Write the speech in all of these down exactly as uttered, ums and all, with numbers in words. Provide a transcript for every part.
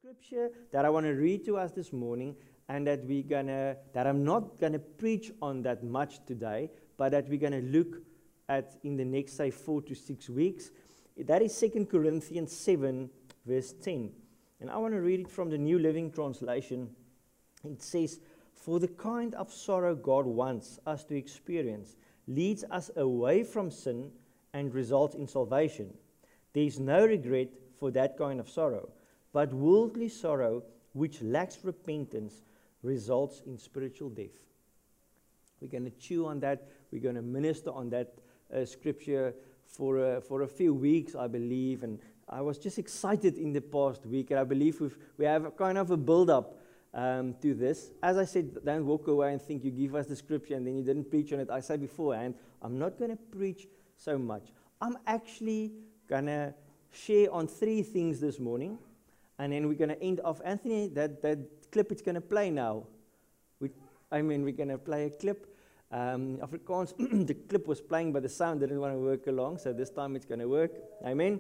scripture that I want to read to us this morning, and that we're gonna that I'm not gonna preach on that much today, but that we're gonna look at in the next, say, four to six weeks. That is Second Corinthians seven, verse ten. And I want to read it from the New Living Translation. It says, "For the kind of sorrow God wants us to experience leads us away from sin and results in salvation. There is no regret for that kind of sorrow, but worldly sorrow, which lacks repentance, results in spiritual death." We're going to chew on that. We're going to minister on that uh, scripture for a, for a few weeks, I believe. And I was just excited in the past week, and I believe we've, we have a kind of a build-up um, to this. As I said, don't walk away and think you give us the scripture and then you didn't preach on it. I said beforehand, I'm not going to preach so much. I'm actually going to share on three things this morning, and then we're going to end off. Anthony, that, that clip is going to play now. We, I mean, we're going to play a clip. Um, Afrikaans, the clip was playing, but the sound didn't want to work along, so this time it's going to work. Amen.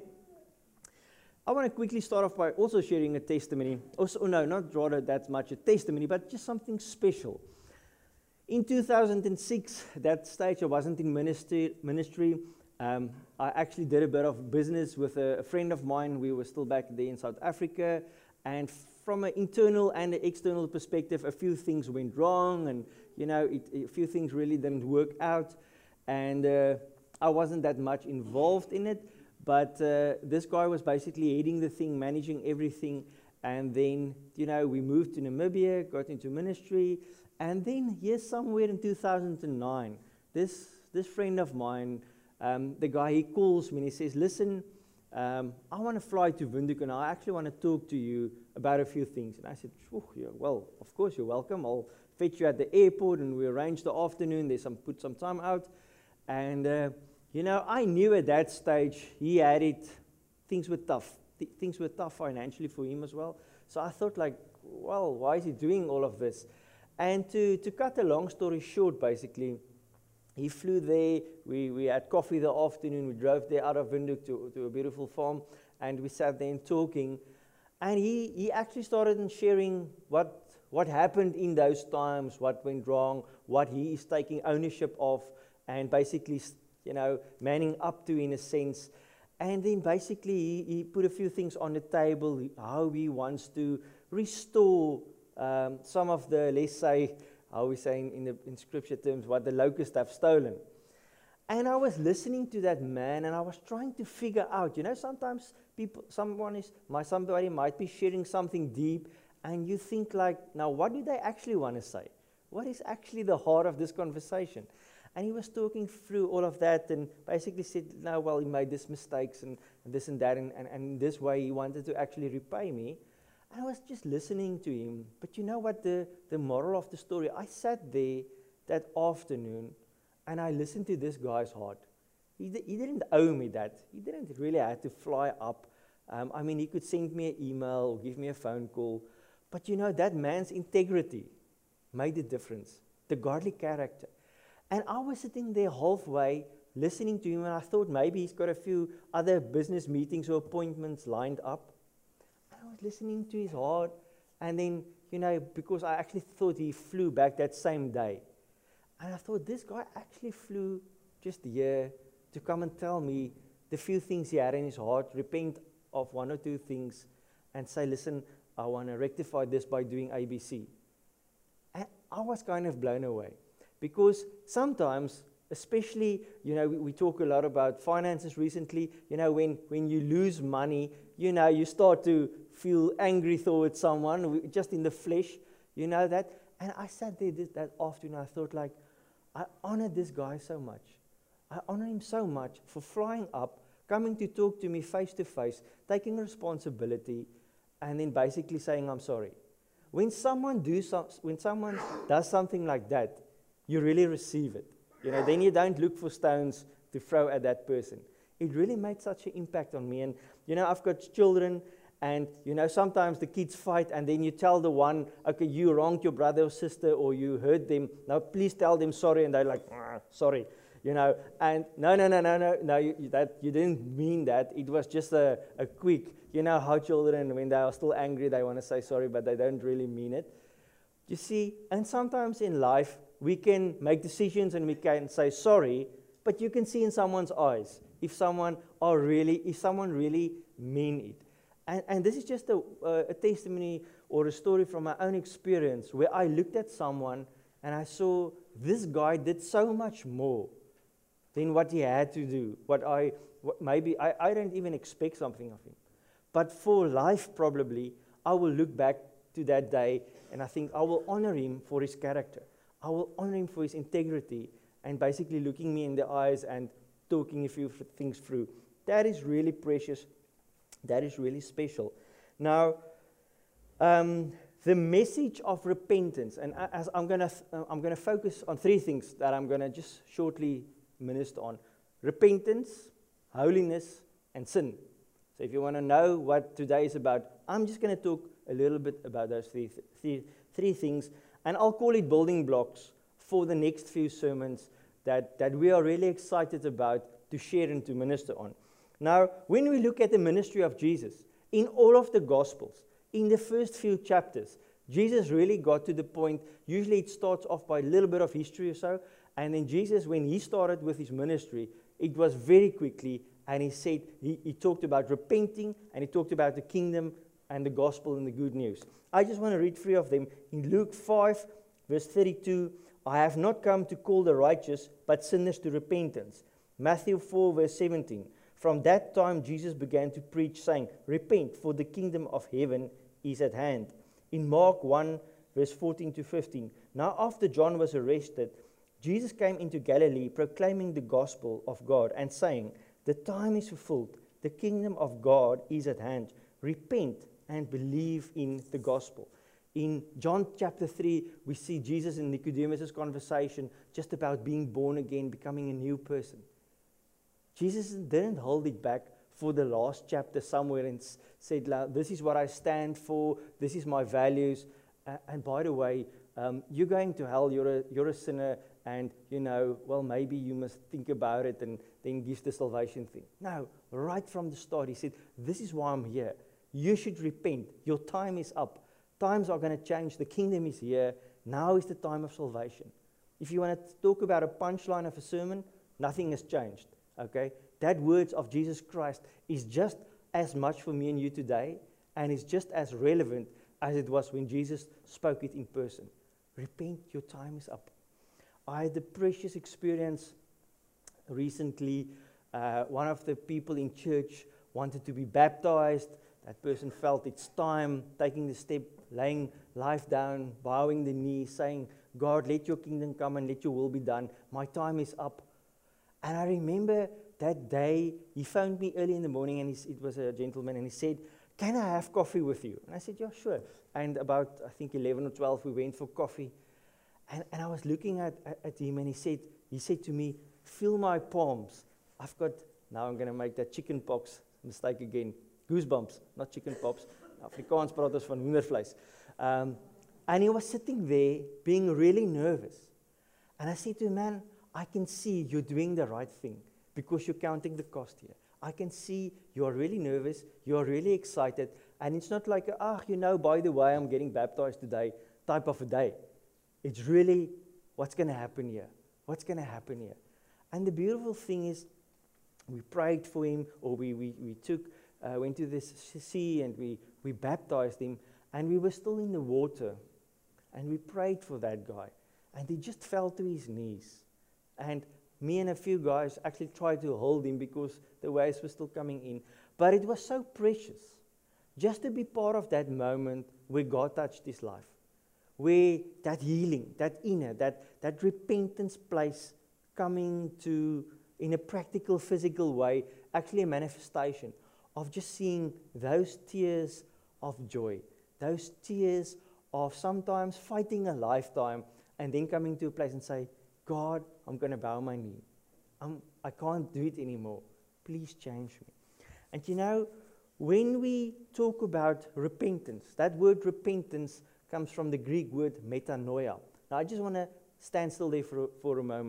I want to quickly start off by also sharing a testimony. Also, no, not rather that much a testimony, but just something special. In two thousand six, that stage I wasn't in ministry. ministry Um, I actually did a bit of business with a, a friend of mine. We were still back there in South Africa, and from an internal and an external perspective, a few things went wrong, and you know, it, a few things really didn't work out, and uh, I wasn't that much involved in it, but uh, this guy was basically heading the thing, managing everything, and then, you know, we moved to Namibia, got into ministry, and then here somewhere in two thousand nine, this, this friend of mine, Um, the guy, he calls me and he says, "Listen, um, I want to fly to Windhoek and I actually want to talk to you about a few things." And I said, yeah, "Well, of course you're welcome. I'll fetch you at the airport." And we arranged the afternoon. They some put some time out. And, uh, you know, I knew at that stage he had it, things were tough. Th- things were tough financially for him as well. So I thought, like, well, why is he doing all of this? And to, to cut a long story short, basically, he flew there, we, we had coffee the afternoon, we drove there out of Windhoek to, to a beautiful farm, and we sat there and talking. And he, he actually started in sharing what, what happened in those times, what went wrong, what he is taking ownership of, and basically, you know, manning up to in a sense. And then basically he, he put a few things on the table, how he wants to restore um, some of the, let's say, how we say in, in, the, in scripture terms, what the locusts have stolen. And I was listening to that man, and I was trying to figure out, you know, sometimes people, someone is, my, somebody might be sharing something deep, and you think like, now what do they actually want to say? What is actually the heart of this conversation? And he was talking through all of that, and basically said, no, well, he made these mistakes, and, and this and that, and, and, and this way he wanted to actually repay me. I was just listening to him, but you know what, the, the moral of the story, I sat there that afternoon, and I listened to this guy's heart. He, d- he didn't owe me that. He didn't really have to fly up. Um, I mean, he could send me an email or give me a phone call, but you know, that man's integrity made a difference, the godly character. And I was sitting there halfway, listening to him, and I thought maybe he's got a few other business meetings or appointments lined up. I was listening to his heart, and then, you know, because I actually thought he flew back that same day. And I thought, this guy actually flew just here to come and tell me the few things he had in his heart, repent of one or two things, and say, listen, I want to rectify this by doing A B C. And I was kind of blown away, because sometimes, especially, you know, we, we talk a lot about finances recently, you know, when, when you lose money, you know, you start to feel angry towards someone, just in the flesh, you know that. And I sat there this, that afternoon, I thought like, I honor this guy so much. I honor him so much for flying up, coming to talk to me face to face, taking responsibility, and then basically saying, I'm sorry. When someone, do some, when someone does something like that, you really receive it. You know, then you don't look for stones to throw at that person. It really made such an impact on me. And, you know, I've got children, and, you know, sometimes the kids fight, and then you tell the one, okay, you wronged your brother or sister, or you hurt them. Now, please tell them sorry. And they're like, ah, sorry. you know. And no, no, no, no, no, no, you, you- that, you didn't mean that. It was just a, a quick, you know how children, when they are still angry, they want to say sorry, but they don't really mean it. You see, and sometimes in life, we can make decisions and we can say sorry, but you can see in someone's eyes if someone are really, if someone really mean it. And, and this is just a, uh, a testimony or a story from my own experience where I looked at someone and I saw this guy did so much more than what he had to do. What I, what maybe, I, I don't even expect something of him. But for life, probably, I will look back to that day and I think I will honor him for his character. I will honor him for his integrity and basically looking me in the eyes and talking a few f- things through. That is really precious. That is really special. Now, um, the message of repentance, and a- as I'm going to uh, I'm going to focus on three things that I'm going to just shortly minister on: repentance, holiness, and sin. So, if you want to know what today is about, I'm just going to talk a little bit about those three th- three, three things, and I'll call it building blocks for the next few sermons that that we are really excited about to share and to minister on. Now, when we look at the ministry of Jesus, in all of the Gospels, in the first few chapters, Jesus really got to the point, usually it starts off by a little bit of history or so, and then Jesus, when he started with his ministry, it was very quickly, and he said, he, he talked about repenting, and he talked about the kingdom and the gospel and the good news. I just want to read three of them. In Luke five, verse thirty-two, I have not come to call the righteous, but sinners to repentance. Matthew four, verse seventeen, from that time Jesus began to preach, saying, repent, for the kingdom of heaven is at hand. In Mark one, verse fourteen to fifteen, now after John was arrested, Jesus came into Galilee, proclaiming the gospel of God, and saying, the time is fulfilled, the kingdom of God is at hand. Repent and believe in the gospel. In John chapter three, we see Jesus and Nicodemus' conversation just about being born again, becoming a new person. Jesus didn't hold it back for the last chapter somewhere and s- said, "La- this is what I stand for, this is my values. Uh, and by the way, um, you're going to hell, you're a, you're a sinner, and, you know, well, maybe you must think about it and then give the salvation thing." No, right from the start, he said, this is why I'm here. You should repent. Your time is up. Times are going to change. The kingdom is here. Now is the time of salvation. If you want to talk about a punchline of a sermon, nothing has changed. Okay? That words of Jesus Christ is just as much for me and you today, and is just as relevant as it was when Jesus spoke it in person. Repent, your time is up. I had the precious experience recently. Uh, one of the people in church wanted to be baptized. That person felt it's time, taking the step, laying life down, bowing the knee, saying, God, let your kingdom come and let your will be done. My time is up. And I remember that day, he phoned me early in the morning, and he, it was a gentleman, and he said, can I have coffee with you? And I said, yeah, sure. And about, I think, eleven or twelve, we went for coffee. And, and I was looking at, at, at him, and he said, he said to me, feel my palms. I've got, now I'm going to make that chicken pox mistake again. Goosebumps, not chicken pops. Afrikaans praat ons van hoendervleis. Um, and he was sitting there being really nervous. And I said to him, man, I can see you're doing the right thing because you're counting the cost here. I can see you're really nervous, you're really excited, and it's not like, ah, you know, by the way, I'm getting baptized today type of a day. It's really, what's going to happen here? What's going to happen here? And the beautiful thing is, we prayed for him, or we, we, we took, uh, went to this sea, and we, we baptized him, and we were still in the water, and we prayed for that guy, and he just fell to his knees. And me and a few guys actually tried to hold him because the waves were still coming in. But it was so precious just to be part of that moment where God touched his life, where that healing, that inner, that, that repentance place coming to, in a practical, physical way, actually a manifestation of just seeing those tears of joy, those tears of sometimes fighting a lifetime, and then coming to a place and say, God, I'm going to bow my knee. I'm, I can't do it anymore. Please change me. And you know, when we talk about repentance, that word repentance comes from the Greek word metanoia. Now, I just want to stand still there for, for a moment.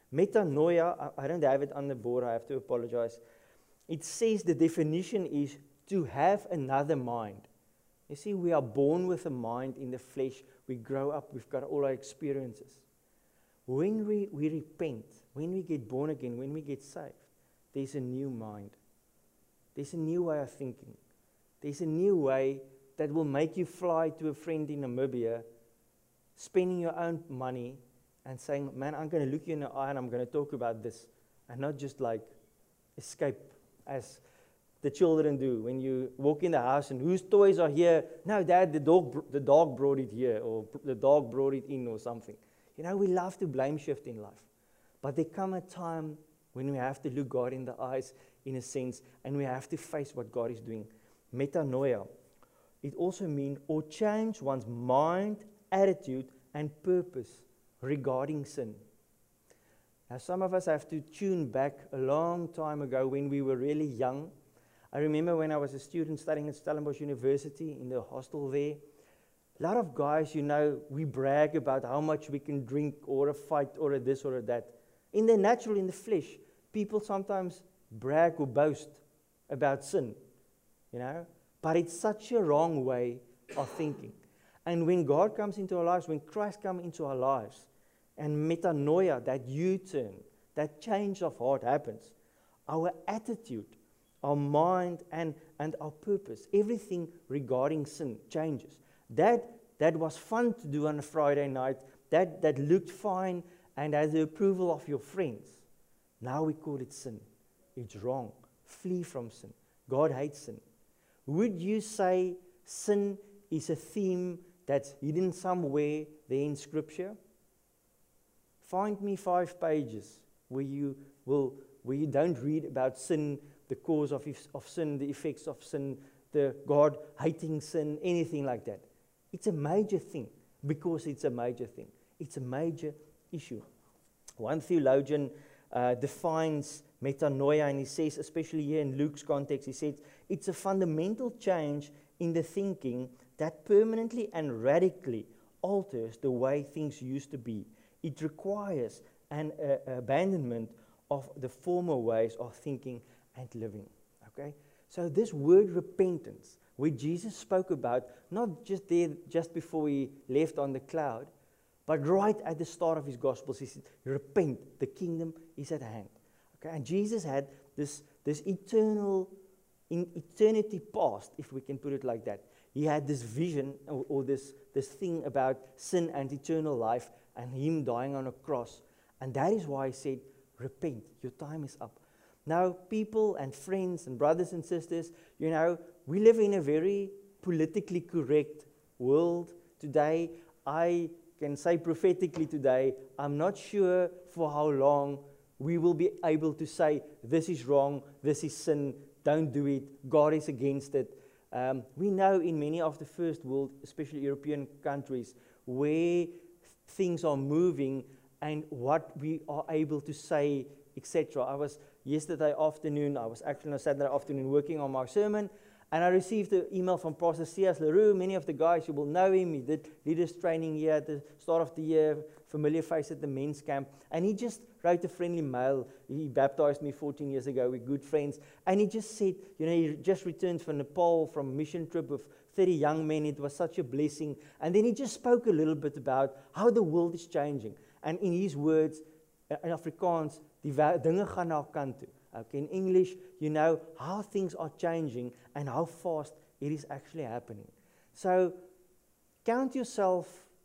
Metanoia, I, I don't have it on the board, I have to apologize. It says the definition is to have another mind. You see, we are born with a mind in the flesh. We grow up, we've got all our experiences. When we, we repent, when we get born again, when we get saved, there's a new mind. There's a new way of thinking. There's a new way that will make you fly to a friend in Namibia, spending your own money and saying, man, I'm going to look you in the eye and I'm going to talk about this. And not just like escape as the children do when you walk in the house and whose toys are here? No, Dad, the dog, br- the dog brought it here, or br- the dog brought it in, or something. You know, we love to blame shift in life. But there comes a time when we have to look God in the eyes, in a sense, and we have to face what God is doing. Metanoia. It also means or change one's mind, attitude, and purpose regarding sin. Now, some of us have to tune back a long time ago when we were really young. I remember when I was a student studying at Stellenbosch University in the hostel there. A lot of guys, you know, we brag about how much we can drink or a fight or a this or a that. In the natural, in the flesh, people sometimes brag or boast about sin, you know. But it's such a wrong way of thinking. And when God comes into our lives, when Christ comes into our lives, and metanoia, that U-turn, that change of heart happens, our attitude, our mind, and, and our purpose, everything regarding sin changes. That, that was fun to do on a Friday night, that, that looked fine and had the approval of your friends. Now we call it sin. It's wrong. Flee from sin. God hates sin. Would you say sin is a theme that's hidden somewhere there in Scripture? Find me five pages where you will, where you don't read about sin, the cause of, of sin, the effects of sin, the God hating sin, anything like that. It's a major thing because it's a major thing. It's a major issue. One theologian uh, defines metanoia, and he says, especially here in Luke's context, he says, it's a fundamental change in the thinking that permanently and radically alters the way things used to be. It requires an uh, abandonment of the former ways of thinking and living. Okay? So this word repentance, where Jesus spoke about, not just there, just before he left on the cloud, but right at the start of his Gospels, he said, repent, the kingdom is at hand. Okay? And Jesus had this, this eternal, in eternity past, if we can put it like that. He had this vision, or, or this, this thing about sin and eternal life, and him dying on a cross. And that is why he said, repent, your time is up. Now, people and friends and brothers and sisters, you know, we live in a very politically correct world today. I can say prophetically today, I'm not sure for how long we will be able to say, this is wrong, this is sin, don't do it, God is against it. Um, we know in many of the first world, especially European countries, where things are moving and what we are able to say, et cetera. I was yesterday afternoon, I was actually on Saturday afternoon working on my sermon, and I received an email from Pastor C S LaRue. Many of the guys, you will know him. He did leaders training here at the start of the year, familiar face at the men's camp, and he just wrote a friendly mail. He baptized me fourteen years ago. We're good friends, and he just said, you know, he just returned from Nepal from a mission trip with thirty young men. It was such a blessing. And then he just spoke a little bit about how the world is changing. And in his words, in Afrikaans, die dinge gaan na kant toe. Okay, in English, you know how things are changing and how fast it is actually happening. So, count yourself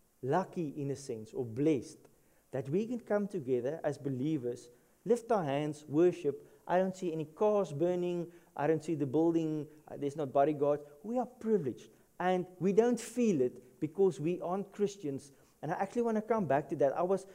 lucky in a sense, or blessed, that we can come together as believers, lift our hands, worship. I don't see any cars burning. I don't see the building. Uh, there's not bodyguards. We are privileged. And we don't feel it because we aren't Christians. And I actually want to come back to that. I was,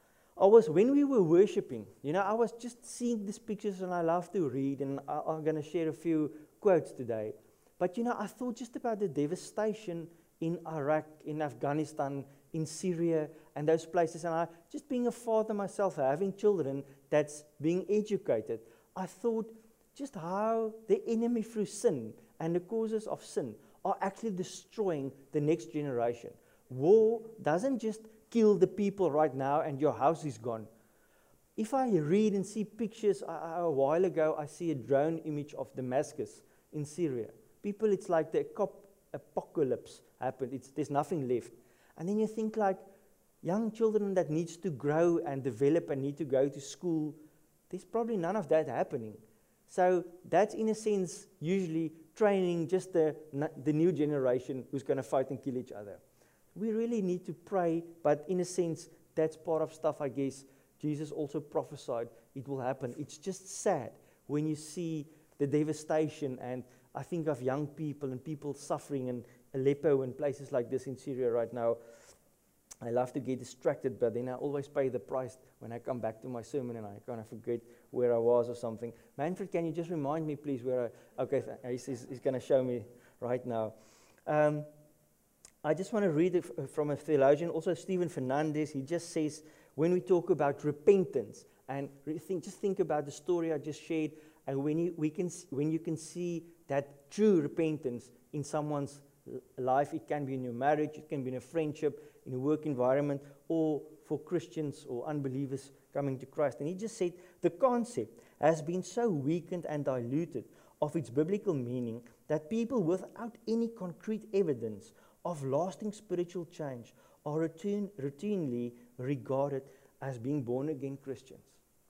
I was when we were worshiping, you know, I was just seeing these pictures and I love to read. And I, I'm going to share a few quotes today. But, you know, I thought just about the devastation in Iraq, in Afghanistan, in Syria, and those places. And I, just being a father myself, having children that's being educated, I thought just how the enemy through sin and the causes of sin are actually destroying the next generation. War doesn't just kill the people right now and your house is gone. if I read and see pictures, I, I, a while ago I see a drone image of Damascus in Syria. People, it's like the cop- apocalypse happened. It's, there's nothing left. And then you think like, young children that needs to grow and develop and need to go to school, there's probably none of that happening. So that's in a sense usually training just the, the new generation who's going to fight and kill each other. We really need to pray, but in a sense, that's part of stuff, I guess, Jesus also prophesied it will happen. It's just sad when you see the devastation, and I think of young people and people suffering in Aleppo and places like this in Syria right now. I love to get distracted, but then I always pay the price when I come back to my sermon and I kind of forget where I was or something. Manfred, can you just remind me, please, where I... Okay, th- he's, he's, he's going to show me right now. Um, I just want to read it f- from a theologian, also Stephen Fernandez. He just says, when we talk about repentance, and re- think, just think about the story I just shared, and when you, we can, s- when you can see that true repentance in someone's life, it can be in your marriage, it can be in a friendship, in a work environment, or for Christians or unbelievers coming to Christ. And he just said, the concept has been so weakened and diluted of its biblical meaning that people without any concrete evidence of lasting spiritual change are routine, routinely regarded as being born-again Christians.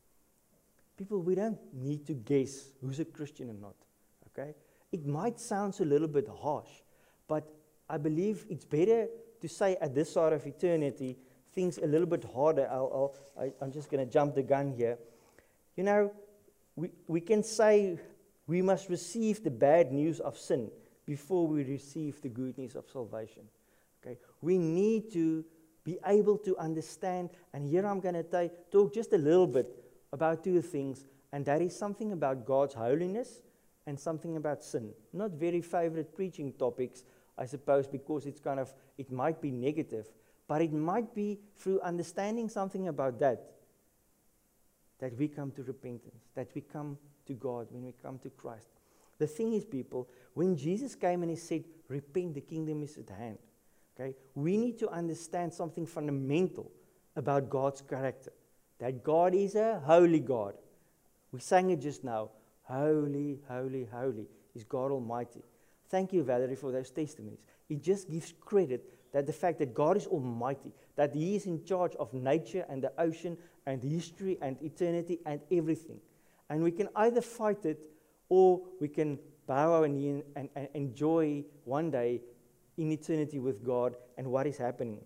People, we don't need to guess who's a Christian or not, okay? It might sound a little bit harsh, but I believe it's better to say at this side of eternity things a little bit harder. I'll, I'll, I, I'm just going to jump the gun here. You know, we, we can say we must receive the bad news of sin before we receive the good news of salvation. Okay, we need to be able to understand, and here I'm going to ta- talk just a little bit about two things, and that is something about God's holiness and something about sin. Not very favorite preaching topics, I suppose, because it's kind of, it might be negative, but it might be through understanding something about that, that we come to repentance, that we come to God when we come to Christ. The thing is, people, when Jesus came and he said, repent, the kingdom is at hand, okay, we need to understand something fundamental about God's character, that God is a holy God. We sang it just now, holy, holy, holy is God Almighty. Thank you, Valerie, for those testimonies. It just gives credit that the fact that God is almighty, that he is in charge of nature and the ocean and history and eternity and everything. And we can either fight it or we can bow our knee and, and, and enjoy one day in eternity with God and what is happening.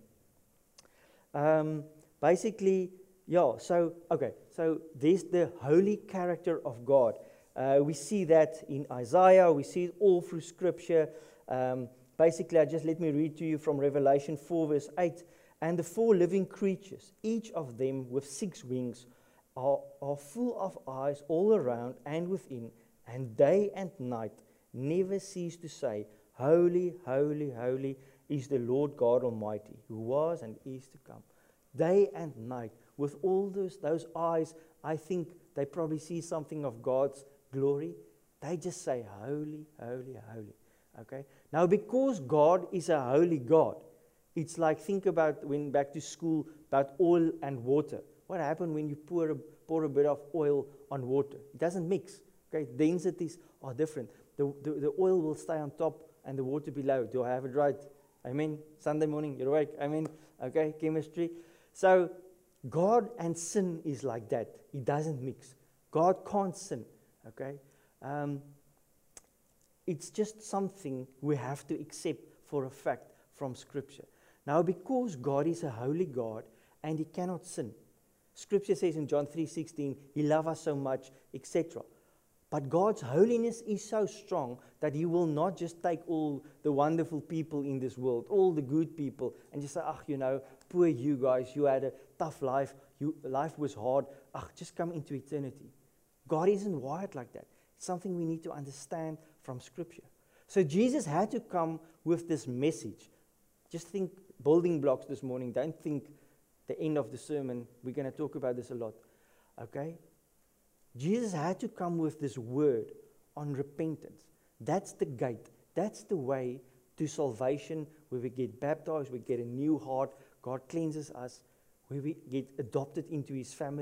Um, basically, yeah, so, okay, so there's the holy character of God. Uh, we see that in Isaiah, we see it all through Scripture. Um, basically, I just let me read to you from Revelation four, verse eight. And the four living creatures, each of them with six wings, are, are full of eyes all around and within, and day and night never cease to say, Holy, holy, holy is the Lord God Almighty, who was and is to come. Day and night, with all those, those eyes, I think they probably see something of God's glory. They just say, holy, holy, holy. Okay? Now, because God is a holy God, it's like, think about when back to school, about oil and water. What happens when you pour a, pour a bit of oil on water? It doesn't mix. Okay? Densities are different. The, the, the oil will stay on top and the water below. Do I have it right? Amen? Sunday morning, you're awake? Amen? Okay, chemistry. So, God and sin is like that. It doesn't mix. God can't sin. Okay? Um, it's just something we have to accept for a fact from Scripture. Now, because God is a holy God and he cannot sin, Scripture says in John three sixteen, he loves us so much, et cetera. But God's holiness is so strong that he will not just take all the wonderful people in this world, all the good people, and just say, ah, you know, poor you guys, you had a tough life, you, life was hard, ah, just come into eternity. God isn't wired like that. It's something we need to understand from Scripture. So Jesus had to come with this message. Just think building blocks this morning. Don't think the end of the sermon. We're going to talk about this a lot. Okay? Jesus had to come with this word on repentance. That's the gate. That's the way to salvation, where we get baptized, we get a new heart, God cleanses us, where we get adopted into his family,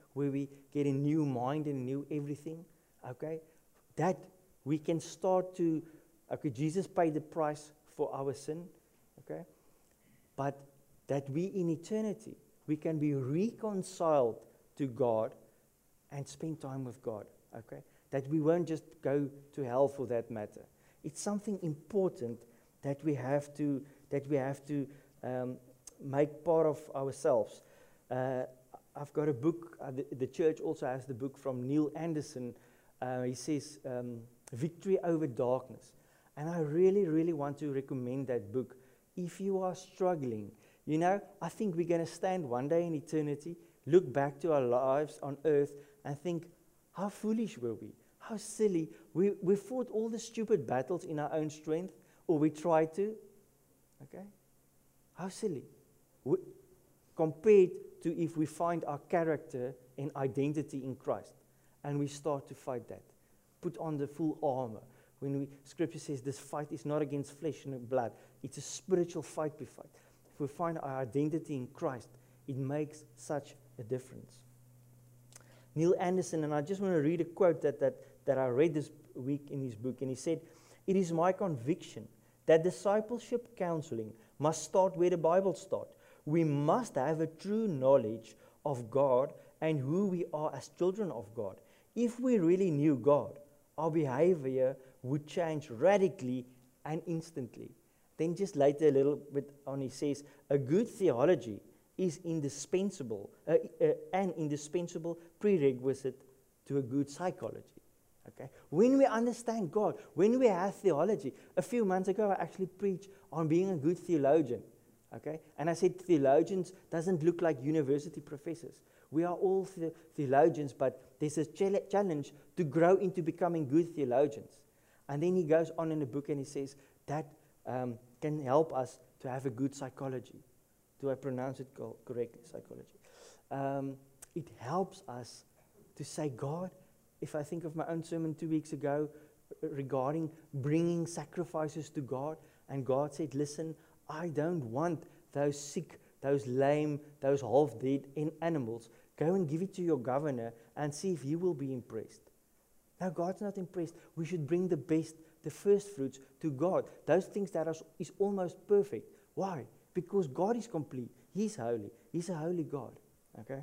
where we get a new mind and a new everything, okay, that we can start to, okay, Jesus paid the price for our sin, okay, but that we in eternity, we can be reconciled to God and spend time with God, okay, that we won't just go to hell for that matter. It's something important that we have to, that we have to um, make part of ourselves. Uh, I've got a book, uh, the, the church also has the book from Neil Anderson. Uh, he says, um, Victory Over Darkness. And I really, really want to recommend that book. If you are struggling, you know, I think we're going to stand one day in eternity, look back to our lives on earth and think, how foolish were we? How silly. We, we fought all the stupid battles in our own strength, or we tried to. Okay? How silly. We, compared to if we find our character and identity in Christ, and we start to fight that. Put on the full armor. When we, Scripture says this fight is not against flesh and blood. It's a spiritual fight we fight. If we find our identity in Christ, it makes such a difference. Neil Anderson, and I just want to read a quote that, that, that I read this week in his book, and he said, "It is my conviction that discipleship counseling must start where the Bible starts. We must have a true knowledge of God and who we are as children of God. If we really knew God, our behavior would change radically and instantly." Then just later a little bit on, he says, "A good theology is indispensable, uh, uh, an indispensable prerequisite to a good psychology." Okay? When we understand God, when we have theology, a few months ago I actually preached on being a good theologian. Okay? And I said theologians doesn't look like university professors. We are all the- theologians, but there's a chal- challenge to grow into becoming good theologians. And then he goes on in the book and he says that um, can help us to have a good psychology. Do I pronounce it co- correctly, psychology? Um, it helps us to say, God, if I think of my own sermon two weeks ago uh, regarding bringing sacrifices to God, and God said, listen, I don't want those sick, those lame, those half-dead in animals. Go and give it to your governor and see if he will be impressed. Now, God's not impressed. We should bring the best, the first fruits to God. Those things that are is almost perfect. Why? Because God is complete. He's holy. He's a holy God. Okay?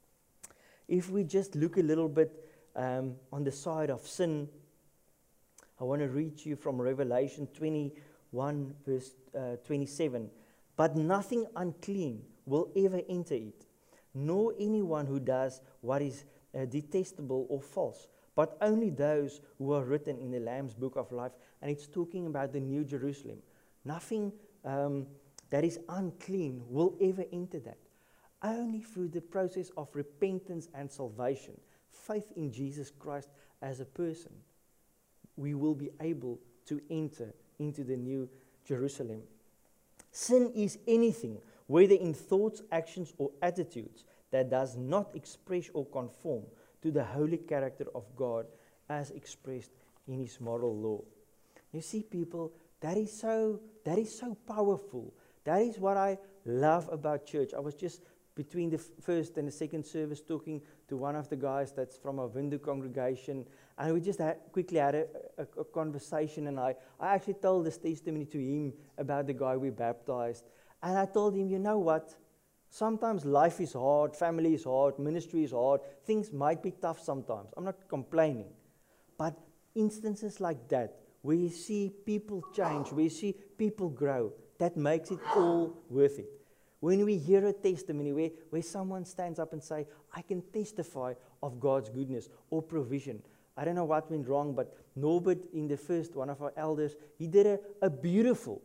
If we just look a little bit um, on the side of sin, I want to read to you from Revelation twenty-one, verse uh, twenty-seven. "But nothing unclean will ever enter it, nor anyone who does what is uh, detestable or false, but only those who are written in the Lamb's book of life." And it's talking about the New Jerusalem. Nothing um, that is unclean will ever enter that. Only through the process of repentance and salvation, faith in Jesus Christ as a person, we will be able to enter into the New Jerusalem. Sin is anything, whether in thoughts, actions, or attitudes, that does not express or conform to the holy character of God as expressed in His moral law. You see, people, that is so that is so powerful. That is what I love about church. I was just between the f- first and the second service talking to one of the guys that's from a Vindu congregation, and we just had, quickly had a, a, a conversation, and I, I actually told this testimony to him about the guy we baptized. And I told him, you know what? Sometimes life is hard, family is hard, ministry is hard, things might be tough sometimes. I'm not complaining. But instances like that, where you see people change, where you see people grow, that makes it all worth it. When we hear a testimony where, where someone stands up and say, I can testify of God's goodness or provision. I don't know what went wrong, but Norbert, in the first, one of our elders, he did a, a beautiful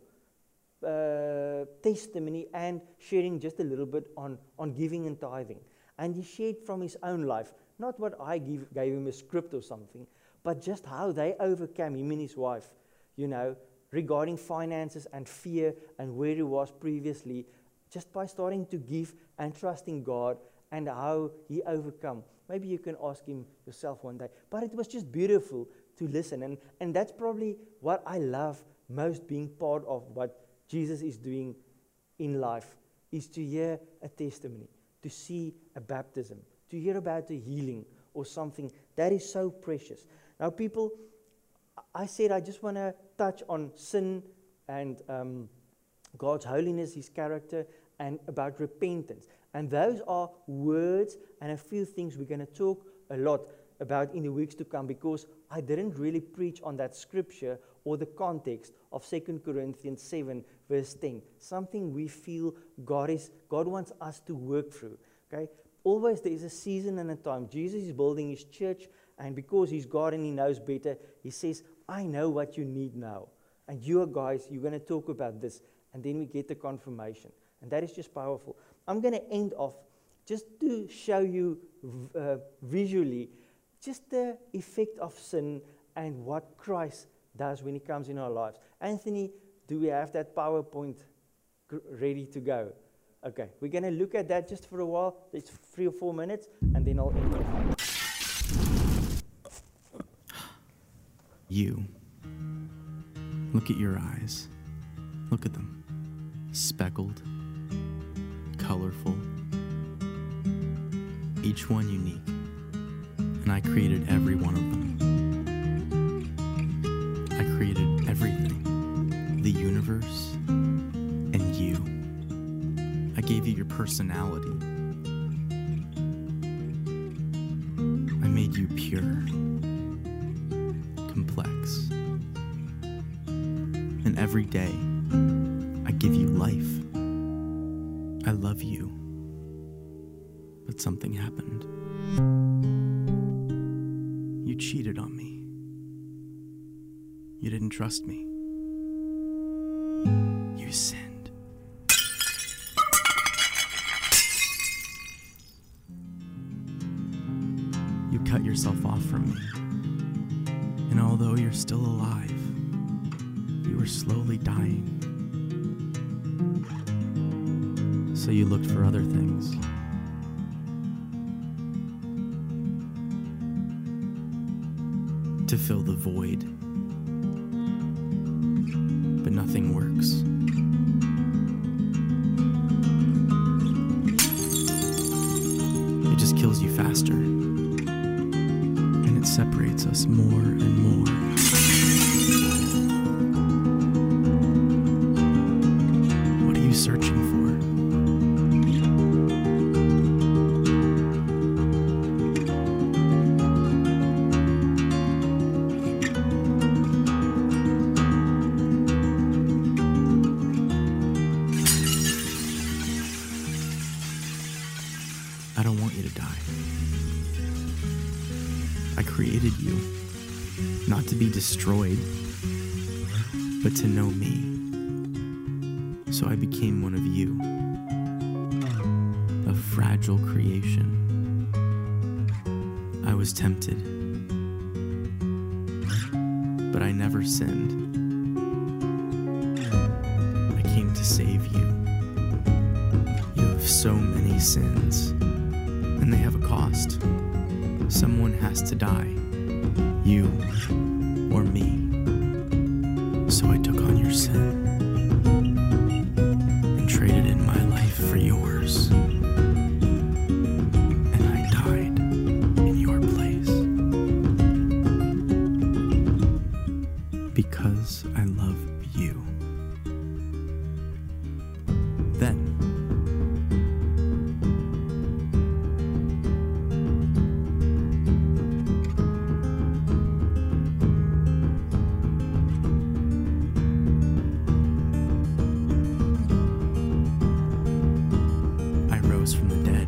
uh, testimony and sharing just a little bit on, on giving and tithing. And he shared from his own life, not what I give, gave him a script or something, but just how they overcame, him and his wife, you know, regarding finances and fear and where he was previously, just by starting to give and trusting God and how he overcome. Maybe you can ask him yourself one day. But it was just beautiful to listen. And, and that's probably what I love most, being part of what Jesus is doing in life, is to hear a testimony, to see a baptism, to hear about a healing or something. That is so precious. Now, people, I said I just want to touch on sin and um, God's holiness, His character, and about repentance. And those are words and a few things we're going to talk a lot about in the weeks to come, because I didn't really preach on that scripture or the context of Second Corinthians seven verse ten. Something we feel God is God wants us to work through. Okay? Always there is a season and a time. Jesus is building His church, and because He's God and He knows better, He says, I know what you need now. And you guys, you're going to talk about this. And then we get the confirmation. And that is just powerful. I'm going to end off just to show you uh, visually just the effect of sin and what Christ does when He comes in our lives. Anthony, do we have that PowerPoint g- ready to go? Okay, we're going to look at that just for a while. It's three or four minutes, and then I'll end off. You. Look at your eyes. Look at them. Speckled, colorful, each one unique. And I created every one of them. I created everything, the universe, and you. I gave you your personality. I made you pure, complex. And every day, I give you life. I love you. But something happened. You cheated on me. You didn't trust me. You sinned. You cut yourself off from me. And although you're still alive, you were slowly dying. So you looked for other things. To fill the void. But nothing works. It just kills you faster. And it separates us more and more. What are you searching for? I don't want you to die. I created you, not to be destroyed, but to know me. So I became one of you, a fragile creation. I was tempted, but I never sinned. I came to save you. You have so many sins. And they have a cost. Someone has to die. You or me. So I took on your sin and traded in my life for yours. And I died in your place. Because I love you. Then from the dead.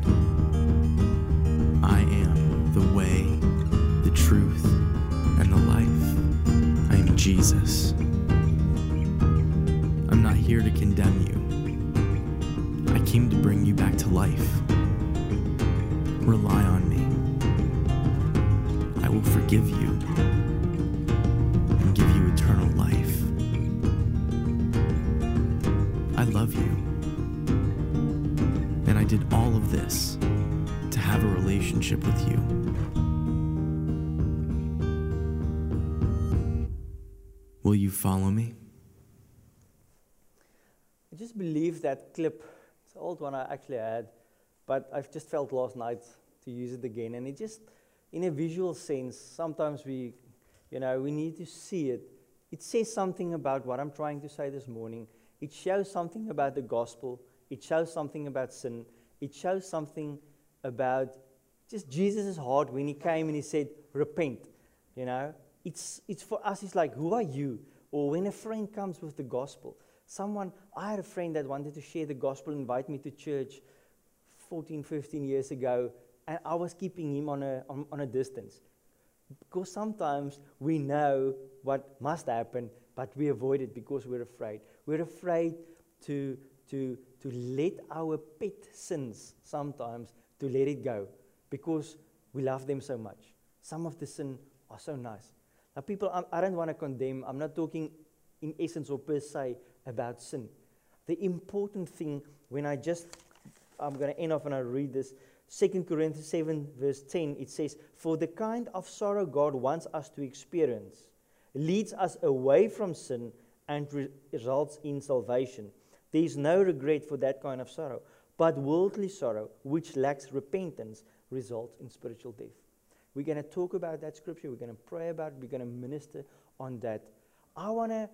I am the way, the truth, and the life. I am Jesus. I'm not here to condemn you. I came to bring you back to life. Rely on me. I will forgive you and give you eternal life. I love you. And I did all of this to have a relationship with you. Will you follow me? I just believe that clip, it's an old one I actually had, but I've just felt last night to use it again. And it just, in a visual sense, sometimes we, you know, we need to see it. It says something about what I'm trying to say this morning. It shows something about the gospel. It shows something about sin. It shows something about just Jesus' heart when he came and he said, repent, you know. It's, it's for us, it's like, who are you? Or when a friend comes with the gospel. Someone, I had a friend that wanted to share the gospel, invite me to church fourteen, fifteen years ago, and I was keeping him on a, on, on a distance. Because sometimes we know what must happen, but we avoid it because we're afraid. We're afraid to, to, to let our pet sins sometimes, to let it go, because we love them so much. Some of the sin are so nice. Now people, I, I don't want to condemn, I'm not talking in essence or per se about sin. The important thing, when I just, I'm going to end off and I read this, Second Corinthians seven verse ten, it says, for the kind of sorrow God wants us to experience leads us away from sin and re- results in salvation. There is no regret for that kind of sorrow, but worldly sorrow, which lacks repentance, results in spiritual death. We're going to talk about that scripture, we're going to pray about it, we're going to minister on that. I want to,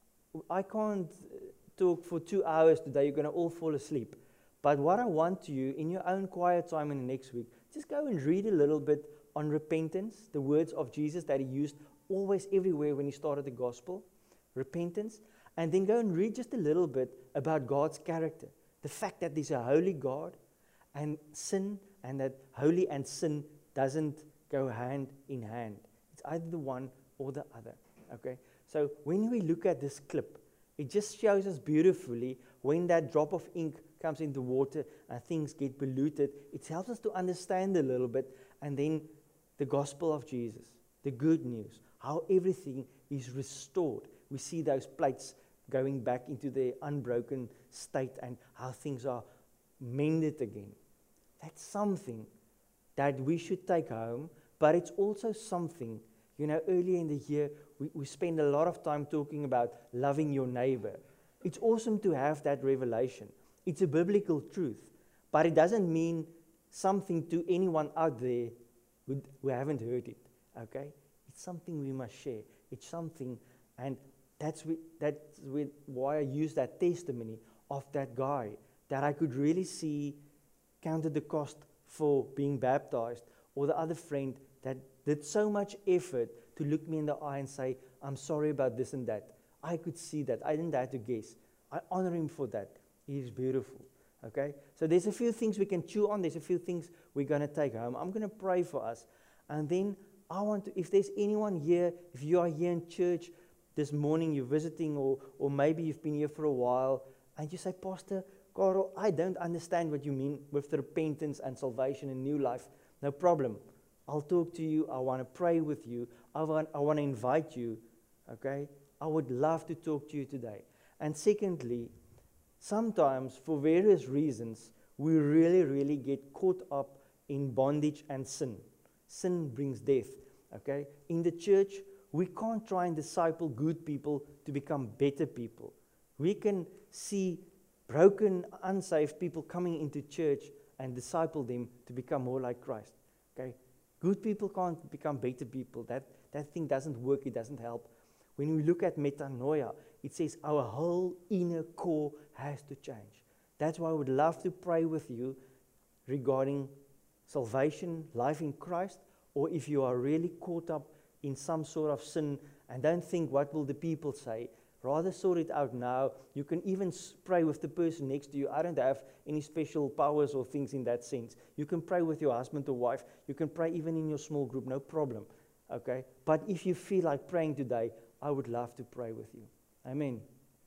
I can't talk for two hours today, you're going to all fall asleep. But what I want you, in your own quiet time in the next week, just go and read a little bit on repentance, the words of Jesus that he used always everywhere when he started the gospel, repentance, and then go and read just a little bit about God's character, the fact that there's a holy God, and sin, and that holy and sin doesn't go hand in hand. It's either the one or the other, okay? So when we look at this clip, it just shows us beautifully when that drop of ink comes into water and things get polluted. It helps us to understand a little bit, and then the gospel of Jesus, the good news, how everything is restored. We see those plates going back into their unbroken state and how things are mended again. That's something that we should take home, but it's also something, you know, earlier in the year, we, we spend a lot of time talking about loving your neighbor. It's awesome to have that revelation. It's a biblical truth, but it doesn't mean something to anyone out there who, who haven't heard it, okay? It's something we must share. It's something, and that's, with, that's with why I use that testimony of that guy, that I could really see counted the cost for being baptized, or the other friend that did so much effort to look me in the eye and say, I'm sorry about this and that. I could see that. I didn't have to guess. I honor him for that. He is beautiful. Okay? So there's a few things we can chew on. There's a few things we're going to take home. I'm going to pray for us. And then I want to, if there's anyone here, if you are here in church this morning, you're visiting, or, or maybe you've been here for a while, and you say, Pastor Carl, I don't understand what you mean with repentance and salvation and new life. No problem. I'll talk to you. I want to pray with you. I want, I want to invite you. Okay? I would love to talk to you today. And secondly, sometimes for various reasons, we really, really get caught up in bondage and sin. Sin brings death. Okay? In the church, we can't try and disciple good people to become better people. We can see broken, unsaved people coming into church and disciple them to become more like Christ. Okay? Good people can't become better people. That, that thing doesn't work. It doesn't help. When we look at metanoia, it says our whole inner core has to change. That's why I would love to pray with you regarding salvation, life in Christ, or if you are really caught up in some sort of sin and don't think, what will the people say? Rather sort it out now. You can even pray with the person next to you. I don't have any special powers or things in that sense. You can pray with your husband or wife. You can pray even in your small group, no problem. Okay? But if you feel like praying today, I would love to pray with you. Amen.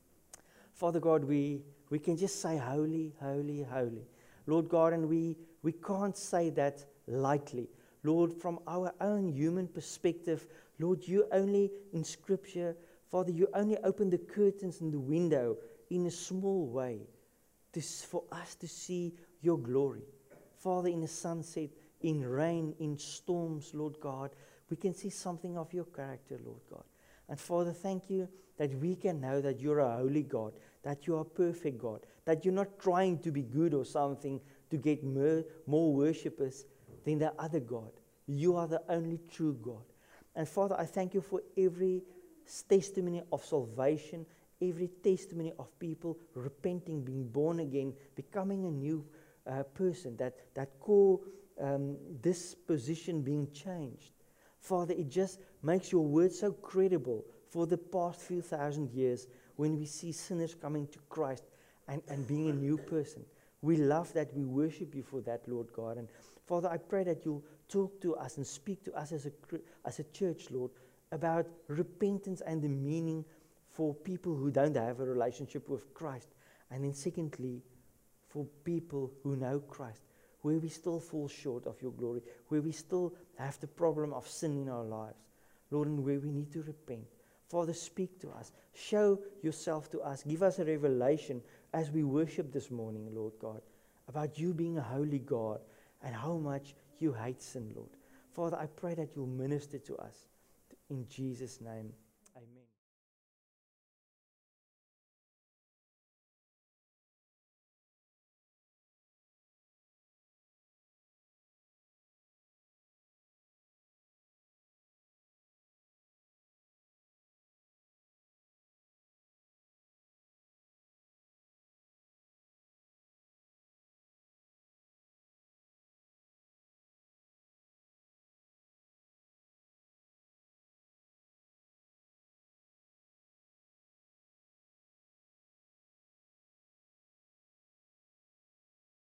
Father God, we, we can just say holy, holy, holy. Lord God, and we, we can't say that lightly. Lord, from our own human perspective, Lord, you only in Scripture, Father, you only open the curtains and the window in a small way to, for us to see your glory. Father, in the sunset, in rain, in storms, Lord God, we can see something of your character, Lord God. And Father, thank you that we can know that you're a holy God, that you are a perfect God, that you're not trying to be good or something to get more, more worshippers, than the other God. You are the only true God. And Father, I thank you for every testimony of salvation, every testimony of people repenting, being born again, becoming a new uh, person, that, that core um, disposition being changed. Father, it just makes your word so credible for the past few thousand years when we see sinners coming to Christ and, and being a new person. We love that. We worship you for that, Lord God. And Father, I pray that you'll talk to us and speak to us as a, as a church, Lord, about repentance and the meaning for people who don't have a relationship with Christ. And then secondly, for people who know Christ, where we still fall short of your glory, where we still have the problem of sin in our lives, Lord, and where we need to repent. Father, speak to us. Show yourself to us. Give us a revelation as we worship this morning, Lord God, about you being a holy God and how much you hate sin, Lord. Father, I pray that you'll minister to us. In Jesus' name, amen.